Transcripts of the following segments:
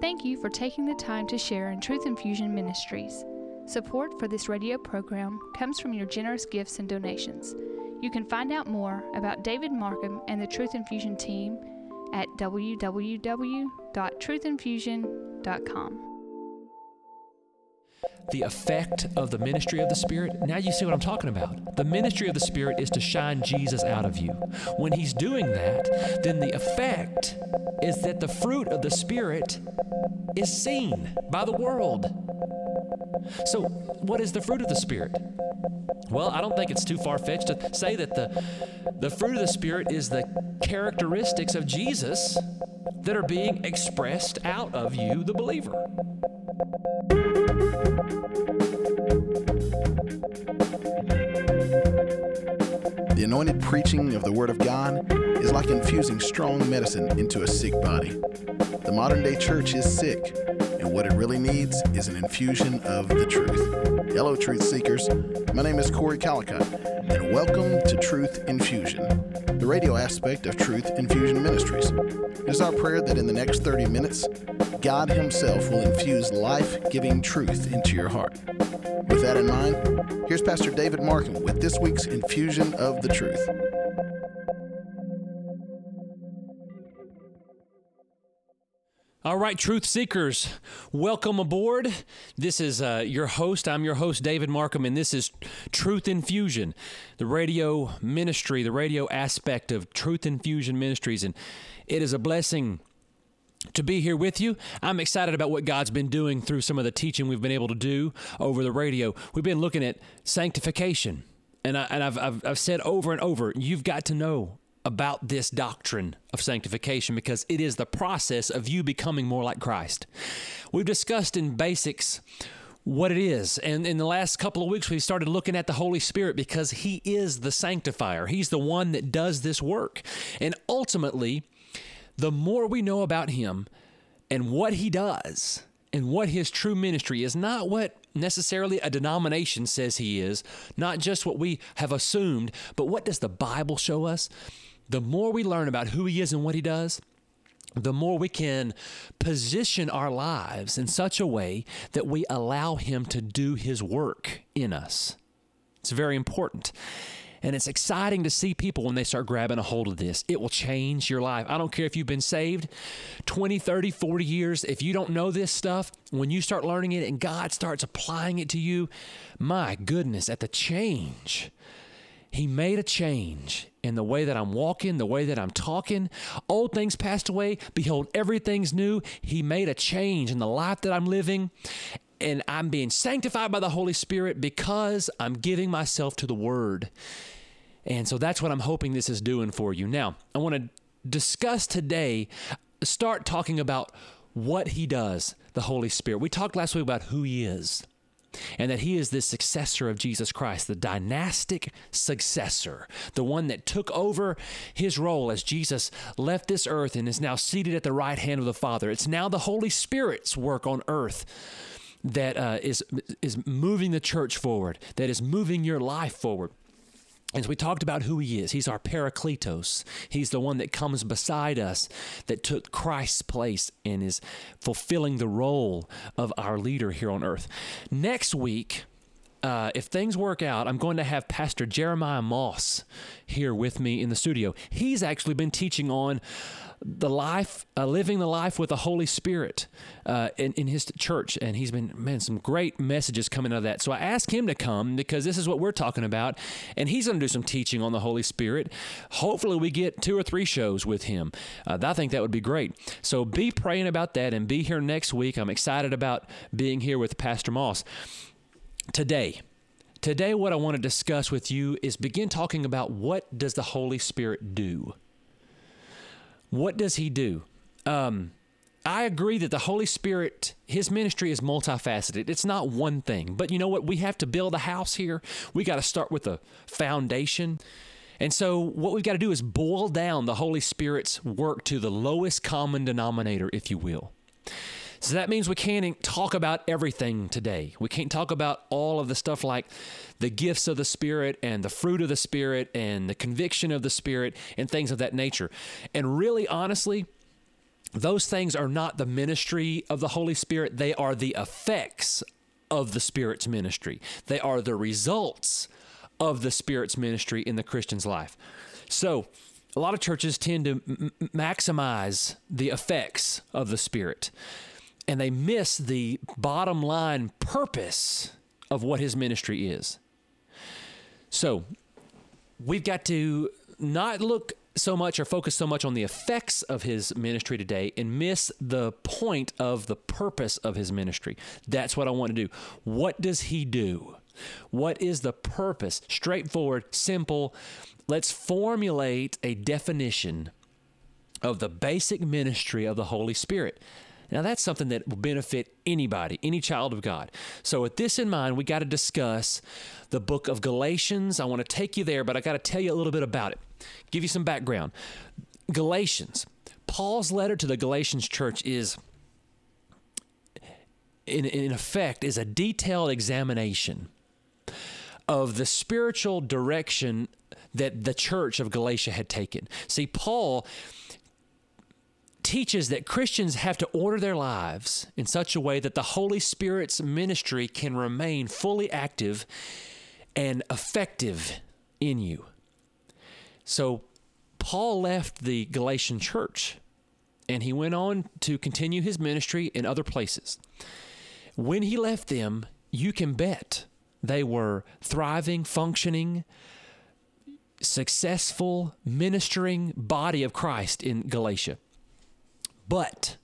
Thank you for taking the time to share in Truth Infusion Ministries. Support for this radio program comes from your generous gifts and donations. You can find out more about David Markham and the Truth Infusion team at www.truthinfusion.com. The effect of the ministry of the Spirit. Now you see what I'm talking about. The ministry of the Spirit is to shine Jesus out of you. When He's doing that, then the effect is that the fruit of the Spirit is seen by the world. So, what is the fruit of the Spirit? Well, I don't think it's too far-fetched to say that the fruit of the Spirit is the characteristics of Jesus that are being expressed out of you, the believer. The anointed preaching of the Word of God is like infusing strong medicine into a sick body. The modern-day church is sick, and what it really needs is an infusion of the truth. Hello, Truth Seekers. My name is Corey Calicut, and welcome to Truth Infusion, the radio aspect of Truth Infusion Ministries. It is our prayer that in the next 30 minutes, God Himself will infuse life-giving truth into your heart. With that in mind, here's Pastor David Markham with this week's Infusion of the Truth. All right, Truth Seekers, welcome aboard. This is your host. I'm your host, David Markham, and this is Truth Infusion, the radio ministry, the radio aspect of Truth Infusion Ministries. And it is a blessing to be here with you. I'm excited about what God's been doing through some of the teaching we've been able to do over the radio. We've been looking at sanctification, and I've said over and over, you've got to know about this doctrine of sanctification because it is the process of you becoming more like Christ. We've discussed in basics what it is, and in the last couple of weeks, we started looking at the Holy Spirit because He is the sanctifier. He's the one that does this work, and ultimately, the more we know about Him and what He does and what His true ministry is, not what necessarily a denomination says He is, not just what we have assumed, but what does the Bible show us? The more we learn about who He is and what He does, the more we can position our lives in such a way that we allow Him to do His work in us. It's very important. And it's exciting to see people when they start grabbing a hold of this. It will change your life. I don't care if you've been saved 20, 30, 40 years. If you don't know this stuff, when you start learning it and God starts applying it to you, my goodness, at the change. He made a change in the way that I'm walking, the way that I'm talking. Old things passed away. Behold, everything's new. He made a change in the life that I'm living. And I'm being sanctified by the Holy Spirit because I'm giving myself to the Word. And so that's what I'm hoping this is doing for you. Now, I want to discuss today, start talking about what He does, the Holy Spirit. We talked last week about who He is and that He is the successor of Jesus Christ, the dynastic successor, the one that took over His role as Jesus left this earth and is now seated at the right hand of the Father. It's now the Holy Spirit's work on earth that is moving the church forward, that is moving your life forward. As we talked about who He is, He's our Parakletos. He's the one that comes beside us, that took Christ's place and is fulfilling the role of our leader here on earth. Next week, if things work out, I'm going to have Pastor Jeremiah Moss here with me in the studio. He's actually been teaching on the life, living the life with the Holy Spirit in his church. And he's been, some great messages coming out of that. So I asked him to come because this is what we're talking about. And he's going to do some teaching on the Holy Spirit. Hopefully we get 2 or 3 shows with him. I think that would be great. So be praying about that and be here next week. I'm excited about being here with Pastor Moss. Today, what I want to discuss with you is begin talking about what does the Holy Spirit do? What does He do? I agree that the Holy Spirit, His ministry is multifaceted. It's not one thing. But you know what? We have to build a house here. We got to start with a foundation. And so what we've got to do is boil down the Holy Spirit's work to the lowest common denominator, if you will. So that means we can't talk about everything today. We can't talk about all of the stuff like the gifts of the Spirit and the fruit of the Spirit and the conviction of the Spirit and things of that nature. And really, honestly, those things are not the ministry of the Holy Spirit. They are the effects of the Spirit's ministry. They are the results of the Spirit's ministry in the Christian's life. So a lot of churches tend to maximize the effects of the Spirit, and they miss the bottom line purpose of what his ministry is. So we've got to not look so much or focus so much on the effects of his ministry today and miss the point of the purpose of his ministry. That's what I want to do. What does he do? What is the purpose? Straightforward, simple. Let's formulate a definition of the basic ministry of the Holy Spirit. Now, that's something that will benefit anybody, any child of God. So with this in mind, we got to discuss the book of Galatians. I want to take you there, but I got to tell you a little bit about it. Give you some background. Galatians. Paul's letter to the Galatians church is, in effect, is a detailed examination of the spiritual direction that the church of Galatia had taken. See, Paul teaches that Christians have to order their lives in such a way that the Holy Spirit's ministry can remain fully active and effective in you. So Paul left the Galatian church and he went on to continue his ministry in other places. When he left them, you can bet they were thriving, functioning, successful, ministering body of Christ in Galatia. But,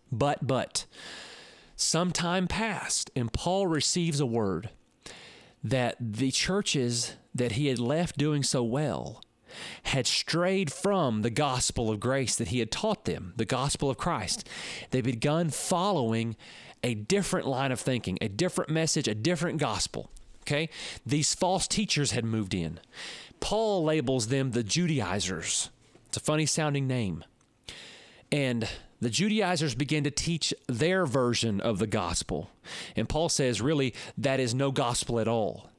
some time passed, and Paul receives a word that the churches that he had left doing so well had strayed from the gospel of grace that he had taught them, the gospel of Christ. They begun following a different line of thinking, a different message, a different gospel. Okay? These false teachers had moved in. Paul labels them the Judaizers. It's a funny sounding name. And the Judaizers began to teach their version of the gospel. And Paul says, really, that is no gospel at all.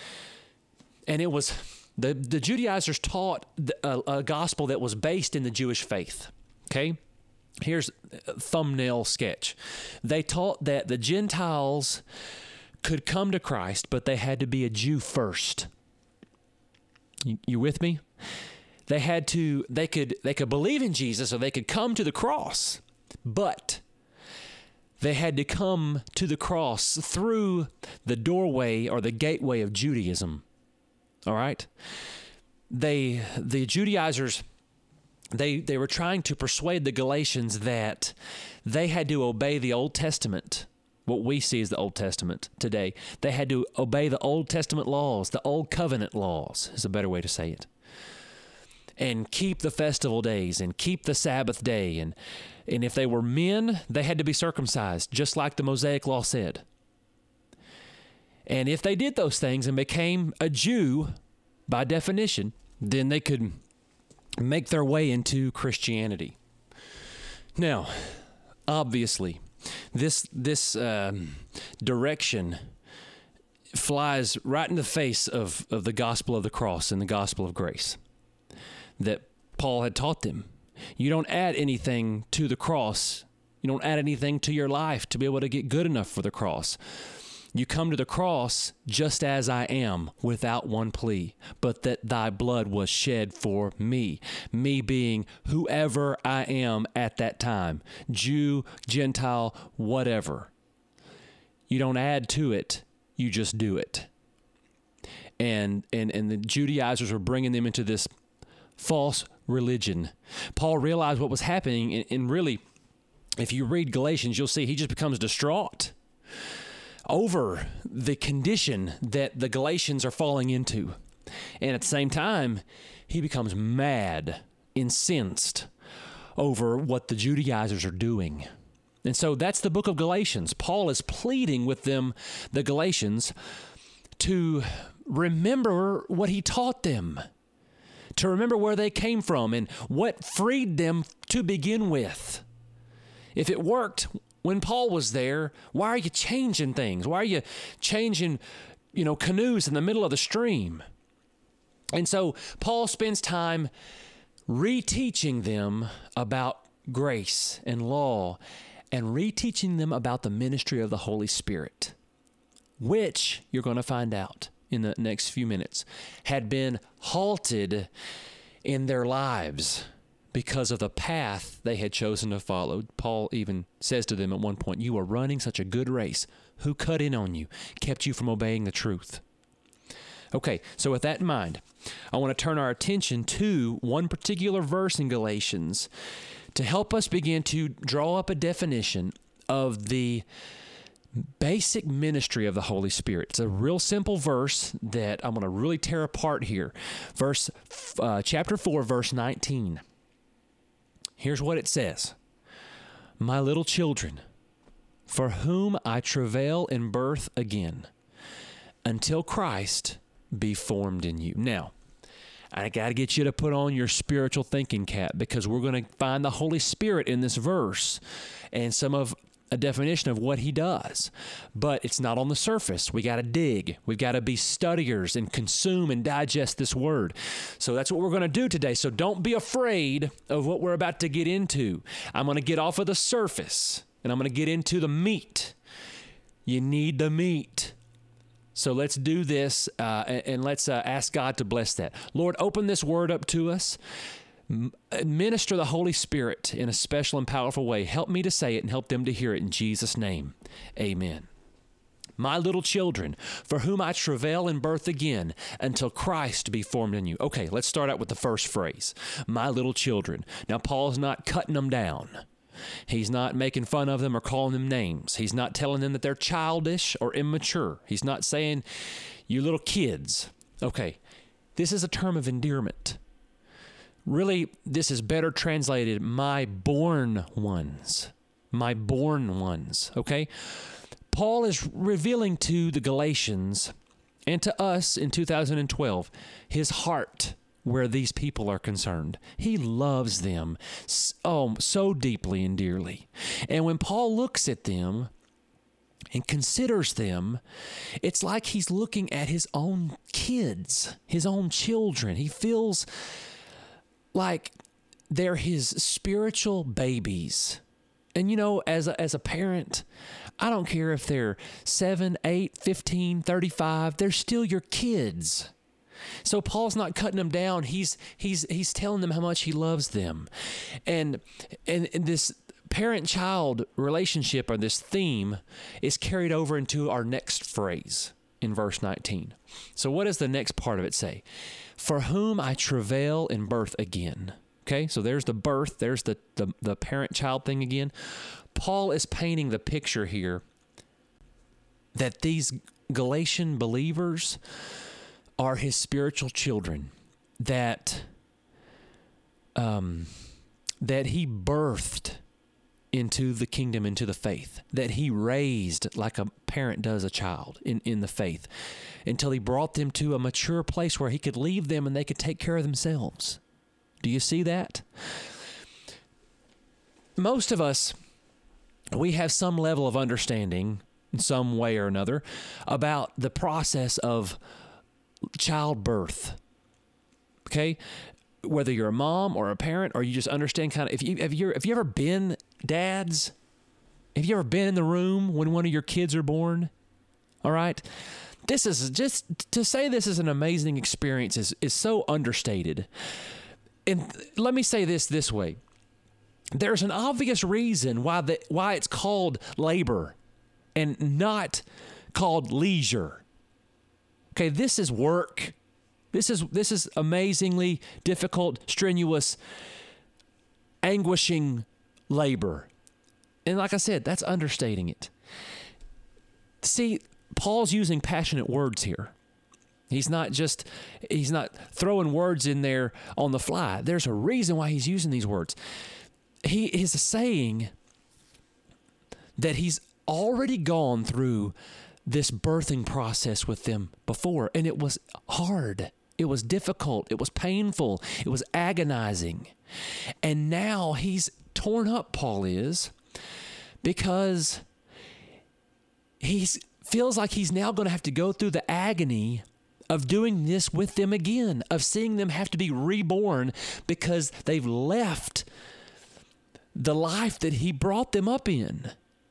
And it was, the Judaizers taught a gospel that was based in the Jewish faith. Okay? Here's a thumbnail sketch. They taught that the Gentiles could come to Christ, but they had to be a Jew first. You with me? They could believe in Jesus, or they could come to the cross, but they had to come to the cross through the doorway or the gateway of Judaism. All right? The Judaizers, they were trying to persuade the Galatians that they had to obey the Old Testament, what we see as the Old Testament today. They had to obey the Old Testament laws, the Old Covenant laws is a better way to say it. And keep the festival days and keep the Sabbath day. And if they were men, they had to be circumcised, just like the Mosaic law said. And if they did those things and became a Jew, by definition, then they could make their way into Christianity. Now, obviously, this direction flies right in the face of the gospel of the cross and the gospel of grace that Paul had taught them. You don't add anything to the cross. You don't add anything to your life to be able to get good enough for the cross. You come to the cross just as I am, without one plea, but that thy blood was shed for me. Me being whoever I am at that time, Jew, Gentile, whatever. You don't add to it, you just do it. And the Judaizers were bringing them into this false religion. Paul realized what was happening, and really, if you read Galatians, you'll see he just becomes distraught over the condition that the Galatians are falling into. And at the same time, he becomes mad, incensed over what the Judaizers are doing. And so that's the book of Galatians. Paul is pleading with them, the Galatians, to remember what he taught them, to remember where they came from and what freed them to begin with. If it worked when Paul was there, why are you changing things? Why are you changing, canoes in the middle of the stream? And so Paul spends time reteaching them about grace and law and reteaching them about the ministry of the Holy Spirit, which you're going to find out in the next few minutes, had been halted in their lives because of the path they had chosen to follow. Paul even says to them at one point, "You are running such a good race. Who cut in on you, kept you from obeying the truth?" Okay, so with that in mind, I want to turn our attention to one particular verse in Galatians to help us begin to draw up a definition of the basic ministry of the Holy Spirit. It's a real simple verse that I'm going to really tear apart here. Chapter 4, verse 19. Here's what it says. "My little children, for whom I travail in birth again, until Christ be formed in you." Now, I got to get you to put on your spiritual thinking cap, because we're going to find the Holy Spirit in this verse and some of a definition of what he does. But it's not on the surface. We got to dig. We've got to be studiers and consume and digest this word. So that's what we're going to do today. So don't be afraid of what we're about to get into. I'm going to get off of the surface and I'm going to get into the meat. You need the meat. So let's do this and let's ask God to bless that. Lord, open this word up to us. Minister the Holy Spirit in a special and powerful way. Help me to say it and help them to hear it in Jesus' name. Amen. "My little children, for whom I travail in birth again, until Christ be formed in you." Okay, let's start out with the first phrase. My little children. Now, Paul's not cutting them down. He's not making fun of them or calling them names. He's not telling them that they're childish or immature. He's not saying, "You little kids." Okay, this is a term of endearment. Really, this is better translated, "my born ones." My born ones, okay? Paul is revealing to the Galatians and to us in 2012 his heart where these people are concerned. He loves them so deeply and dearly. And when Paul looks at them and considers them, it's like he's looking at his own kids, his own children. He feels like they're his spiritual babies. And you know, as a parent, I don't care if they're 7, 8, 15, 35, they're still your kids. So Paul's not cutting them down. He's telling them how much he loves them. And this parent-child relationship, or this theme, is carried over into our next phrase in verse 19. So what does the next part of it say? "For whom I travail in birth again." Okay, so there's the birth, there's the parent-child thing again. Paul is painting the picture here that these Galatian believers are his spiritual children, that he birthed into the kingdom, into the faith, that he raised like a parent does a child in the faith, until he brought them to a mature place where he could leave them and they could take care of themselves. Do you see that? Most of us, we have some level of understanding in some way or another about the process of childbirth. Okay? Whether you're a mom or a parent, or you just understand kind of, have you ever been dads? Have you ever been in the room when one of your kids are born? All right? This is just, to say this is an amazing experience is so understated. And let me say this way. There's an obvious reason why it's called labor and not called leisure. Okay, this is work. This is amazingly difficult, strenuous, anguishing labor. And like I said, that's understating it. See, Paul's using passionate words here. He's not throwing words in there on the fly. There's a reason why he's using these words. He is saying that he's already gone through this birthing process with them before, and it was hard. It was difficult. It was painful. It was agonizing. And now he's torn up, Paul is, because he feels like he's now going to have to go through the agony of doing this with them again, of seeing them have to be reborn because they've left the life that he brought them up in.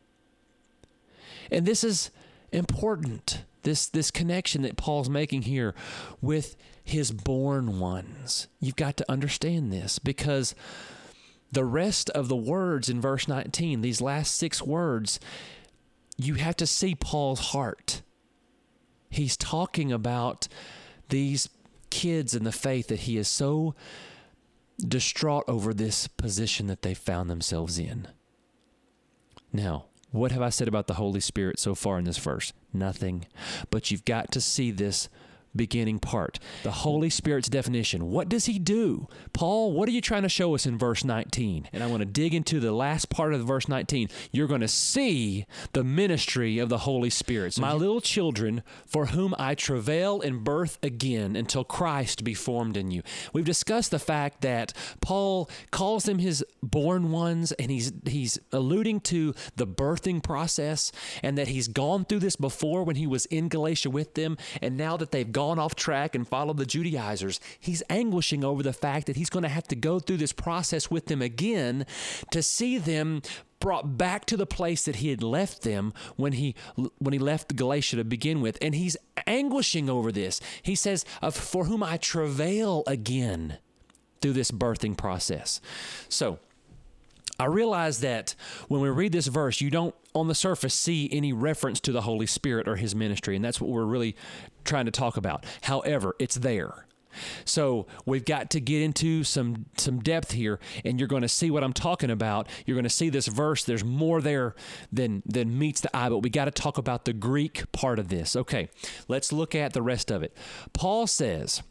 And this is important, this connection that Paul's making here with his born ones. You've got to understand this, because the rest of the words in verse 19, these last 6 words, you have to see Paul's heart. He's talking about these kids in the faith that he is so distraught over this position that they found themselves in. Now, what have I said about the Holy Spirit so far in this verse? Nothing. But you've got to see this beginning part. The Holy Spirit's definition. What does he do? Paul, what are you trying to show us in verse 19? And I want to dig into the last part of verse 19. You're going to see the ministry of the Holy Spirit. So my little children, for whom I travail in birth again until Christ be formed in you. We've discussed the fact that Paul calls them his born ones, and he's alluding to the birthing process, and that he's gone through this before when he was in Galatia with them, and now that they've gone off track and followed the Judaizers, he's anguishing over the fact that he's going to have to go through this process with them again to see them brought back to the place that he had left them when he left Galatia to begin with. And he's anguishing over this. He says, for whom I travail again through this birthing process. So I realize that when we read this verse, you don't on the surface see any reference to the Holy Spirit or his ministry, and that's what we're really trying to talk about. However, it's there. So we've got to get into some depth here, and you're going to see what I'm talking about. You're going to see this verse. There's more there than meets the eye, but we got to talk about the Greek part of this. Okay, let's look at the rest of it. Paul says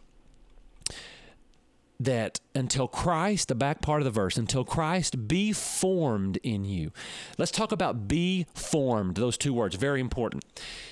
that until Christ, the back part of the verse, until Christ be formed in you. Let's talk about be formed, those 2 words, very important.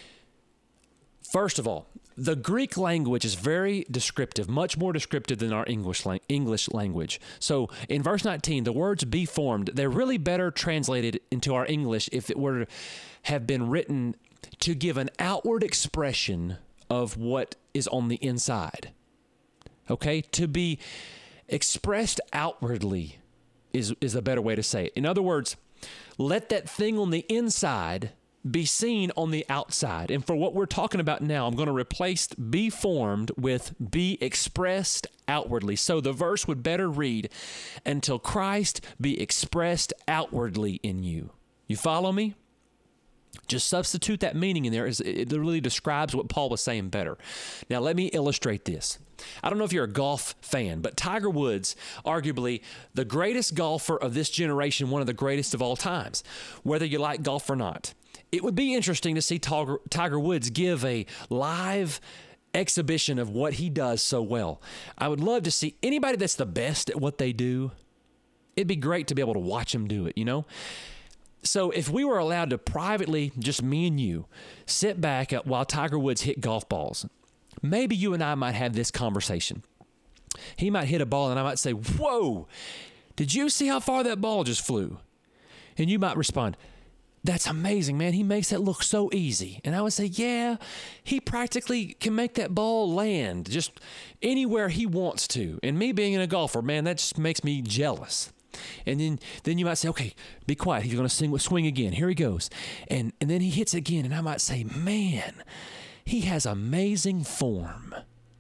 First of all, the Greek language is very descriptive, much more descriptive than our English language. So in verse 19, the words be formed, they're really better translated into our English if it were to have been written to give an outward expression of what is on the inside. Okay, to be expressed outwardly is a better way to say it. In other words, let that thing on the inside be seen on the outside. And for what we're talking about now, I'm going to replace be formed with be expressed outwardly. So the verse would better read, until Christ be expressed outwardly in you. You follow me? Just substitute that meaning in there. It really describes what Paul was saying better. Now, let me illustrate this. I don't know if you're a golf fan, but Tiger Woods, arguably the greatest golfer of this generation, one of the greatest of all times, whether you like golf or not. It would be interesting to see Tiger Woods give a live exhibition of what he does so well. I would love to see anybody that's the best at what they do. It'd be great to be able to watch him do it, you know? So if we were allowed to privately, just me and you, sit back while Tiger Woods hit golf balls, maybe you and I might have this conversation. He might hit a ball and I might say, whoa, did you see how far that ball just flew? And you might respond, that's amazing, man. He makes that look so easy. And I would say, yeah, he practically can make that ball land just anywhere he wants to. And me being a golfer, man, that just makes me jealous. And then you might say, okay, be quiet. He's going to swing again. Here he goes. And then he hits again. And I might say, man, he has amazing form.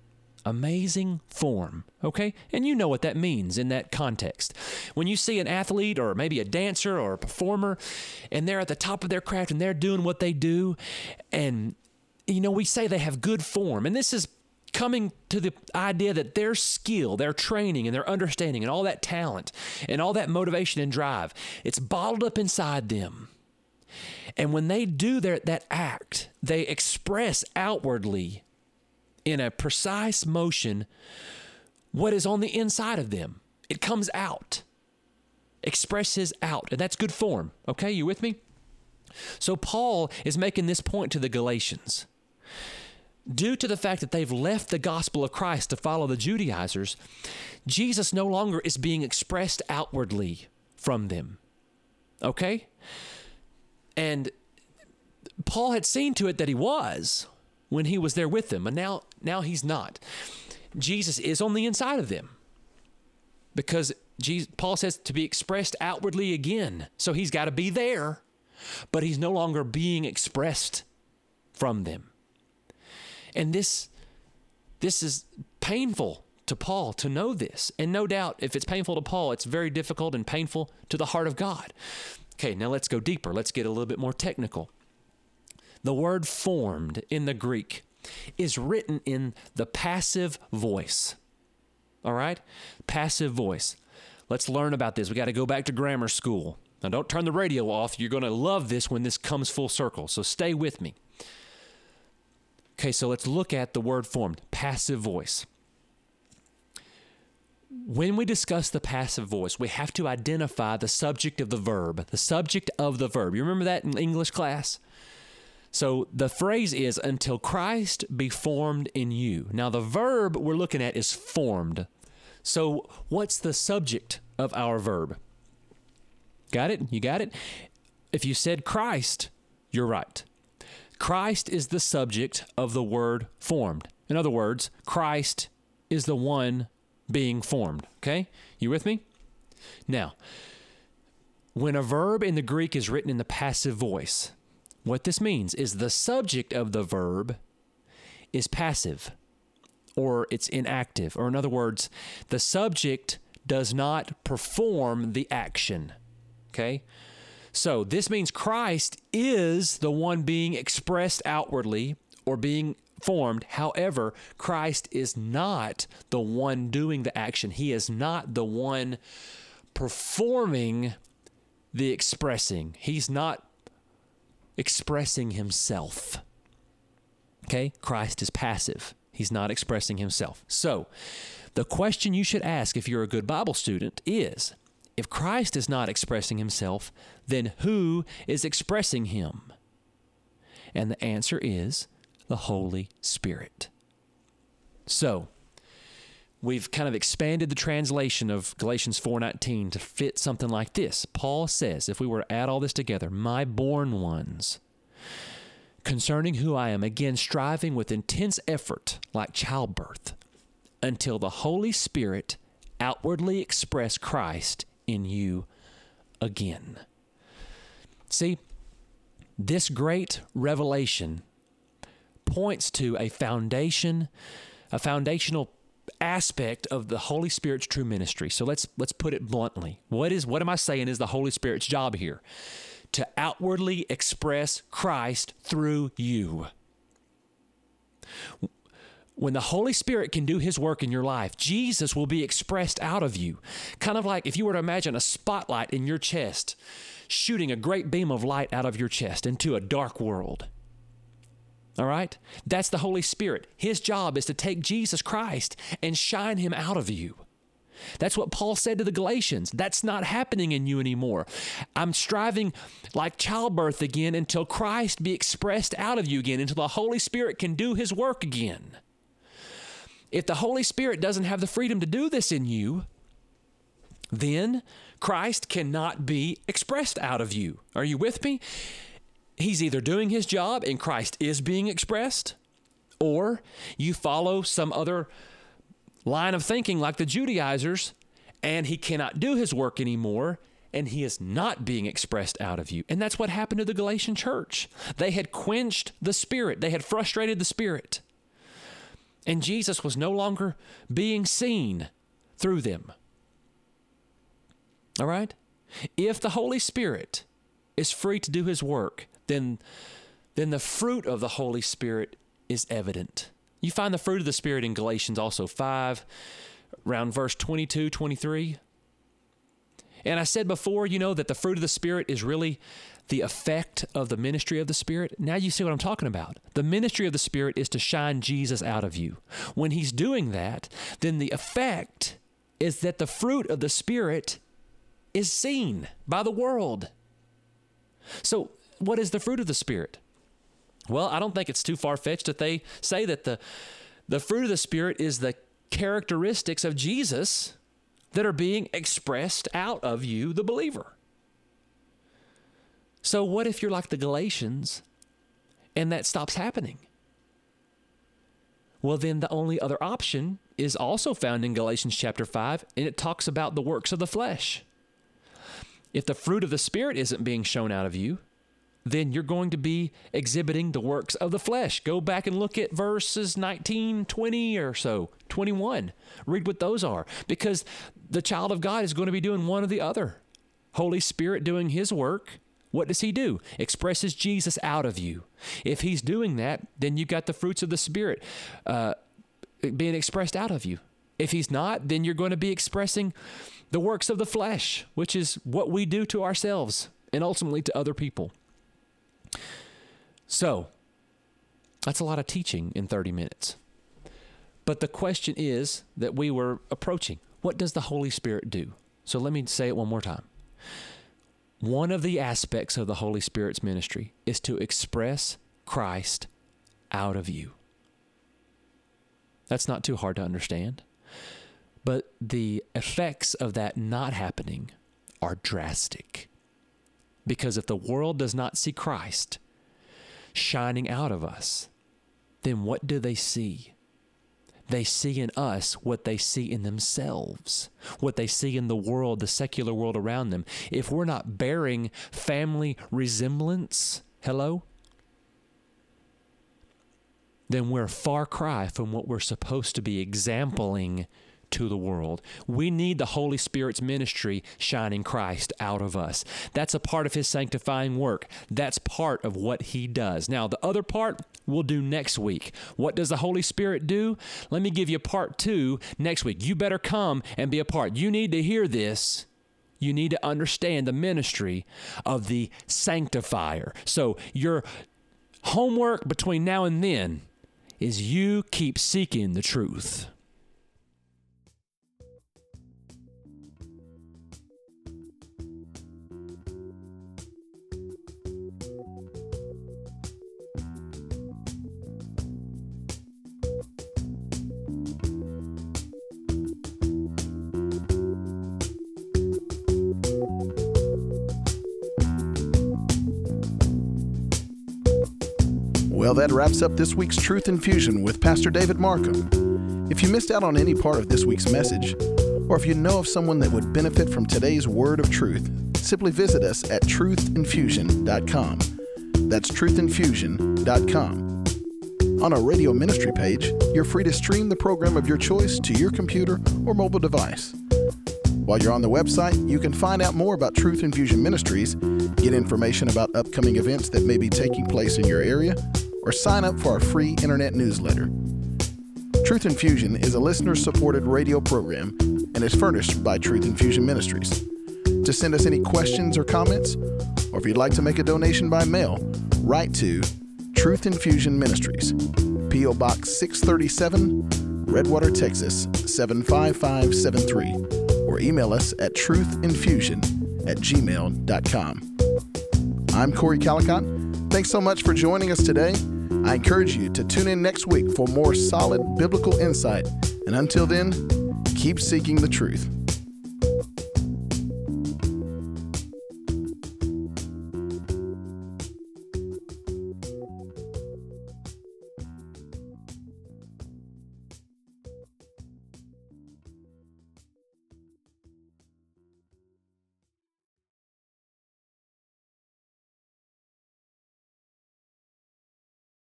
Amazing form. Okay? And you know what that means in that context. When you see an athlete or maybe a dancer or a performer, and they're at the top of their craft and they're doing what they do, and, you know, we say they have good form. And this is coming to the idea that their skill, their training, and their understanding, and all that talent, and all that motivation and drive, it's bottled up inside them. And when they do that act, they express outwardly in a precise motion what is on the inside of them. It comes out, expresses out, and that's good form. Okay, you with me? So Paul is making this point to the Galatians. Due to the fact that they've left the gospel of Christ to follow the Judaizers, Jesus no longer is being expressed outwardly from them. Okay? And Paul had seen to it that he was when he was there with them, and now he's not. Jesus is on the inside of them because Paul says to be expressed outwardly again. So he's got to be there, but he's no longer being expressed from them. And this is painful to Paul to know this. And no doubt, if it's painful to Paul, it's very difficult and painful to the heart of God. Okay, now let's go deeper. Let's get a little bit more technical. The word formed in the Greek is written in the passive voice. All right? Passive voice. Let's learn about this. We got to go back to grammar school. Now, don't turn the radio off. You're going to love this when this comes full circle. So stay with me. Okay, so let's look at the word formed, passive voice. When we discuss the passive voice, we have to identify the subject of the verb. The subject of the verb. You remember that in English class? So the phrase is, until Christ be formed in you. Now the verb we're looking at is formed. So what's the subject of our verb? Got it? You got it? If you said Christ, you're right. Christ is the subject of the word formed. In other words, Christ is the one being formed. Okay? You with me? Now, when a verb in the Greek is written in the passive voice, what this means is the subject of the verb is passive, or it's inactive. Or in other words, the subject does not perform the action. Okay? So this means Christ is the one being expressed outwardly or being formed. However, Christ is not the one doing the action. He is not the one performing the expressing. He's not expressing himself. Okay? Christ is passive. He's not expressing himself. So, the question you should ask if you're a good Bible student is, if Christ is not expressing himself, then who is expressing him? And the answer is the Holy Spirit. So, we've kind of expanded the translation of Galatians 4:19 to fit something like this. Paul says, if we were to add all this together, my born ones, concerning who I am, again striving with intense effort like childbirth, until the Holy Spirit outwardly express Christ in you again. See, this great revelation points to a foundational aspect of the Holy Spirit's true ministry. So let's put it bluntly. What am I saying is the Holy Spirit's job here? To outwardly express Christ through you. When the Holy Spirit can do his work in your life, Jesus will be expressed out of you. Kind of like if you were to imagine a spotlight in your chest, shooting a great beam of light out of your chest into a dark world. All right? That's the Holy Spirit. His job is to take Jesus Christ and shine him out of you. That's what Paul said to the Galatians. That's not happening in you anymore. I'm striving like childbirth again until Christ be expressed out of you again, until the Holy Spirit can do his work again. If the Holy Spirit doesn't have the freedom to do this in you, then Christ cannot be expressed out of you. Are you with me? He's either doing his job and Christ is being expressed, or you follow some other line of thinking like the Judaizers, and he cannot do his work anymore, and he is not being expressed out of you. And that's what happened to the Galatian church. They had quenched the Spirit. They had frustrated the Spirit. And Jesus was no longer being seen through them. All right? If the Holy Spirit is free to do his work, then the fruit of the Holy Spirit is evident. You find the fruit of the Spirit in Galatians also 5, around verse 22, 23. And I said before, that the fruit of the Spirit is really the effect of the ministry of the Spirit. Now you see what I'm talking about. The ministry of the Spirit is to shine Jesus out of you. When he's doing that, then the effect is that the fruit of the Spirit is seen by the world. So what is the fruit of the Spirit? Well, I don't think it's too far-fetched that they say that the fruit of the Spirit is the characteristics of Jesus that are being expressed out of you, the believer. So what if you're like the Galatians and that stops happening? Well, then the only other option is also found in Galatians chapter 5, and it talks about the works of the flesh. If the fruit of the Spirit isn't being shown out of you, then you're going to be exhibiting the works of the flesh. Go back and look at verses 19, 20 or so, 21. Read what those are, because the child of God is going to be doing one or the other. Holy Spirit doing his work. What does he do? Expresses Jesus out of you. If he's doing that, then you got the fruits of the Spirit being expressed out of you. If he's not, then you're going to be expressing the works of the flesh, which is what we do to ourselves and ultimately to other people. So, that's a lot of teaching in 30 minutes. But the question is that we were approaching, what does the Holy Spirit do? So let me say it one more time. One of the aspects of the Holy Spirit's ministry is to express Christ out of you. That's not too hard to understand. But the effects of that not happening are drastic. Because if the world does not see Christ shining out of us, then what do they see? They see in us what they see in themselves, what they see in the world, the secular world around them. If we're not bearing family resemblance, hello? Then we're a far cry from what we're supposed to be exempling to the world. We need the Holy Spirit's ministry shining Christ out of us. That's a part of his sanctifying work. That's part of what he does. Now, the other part we'll do next week. What does the Holy Spirit do? Let me give you part 2 next week. You better come and be a part. You need to hear this. You need to understand the ministry of the sanctifier. So your homework between now and then is you keep seeking the truth. Well, that wraps up this week's Truth Infusion with Pastor David Markham. If you missed out on any part of this week's message, or if you know of someone that would benefit from today's word of truth, simply visit us at truthinfusion.com. That's truthinfusion.com. On our radio ministry page, you're free to stream the program of your choice to your computer or mobile device. While you're on the website, you can find out more about Truth Infusion Ministries, get information about upcoming events that may be taking place in your area, or sign up for our free internet newsletter. Truth Infusion is a listener-supported radio program and is furnished by Truth Infusion Ministries. To send us any questions or comments, or if you'd like to make a donation by mail, write to Truth Infusion Ministries, P.O. Box 637, Redwater, Texas 75573, or email us at truthinfusion@gmail.com. I'm Corey Calicott. Thanks so much for joining us today. I encourage you to tune in next week for more solid biblical insight. And until then, keep seeking the truth.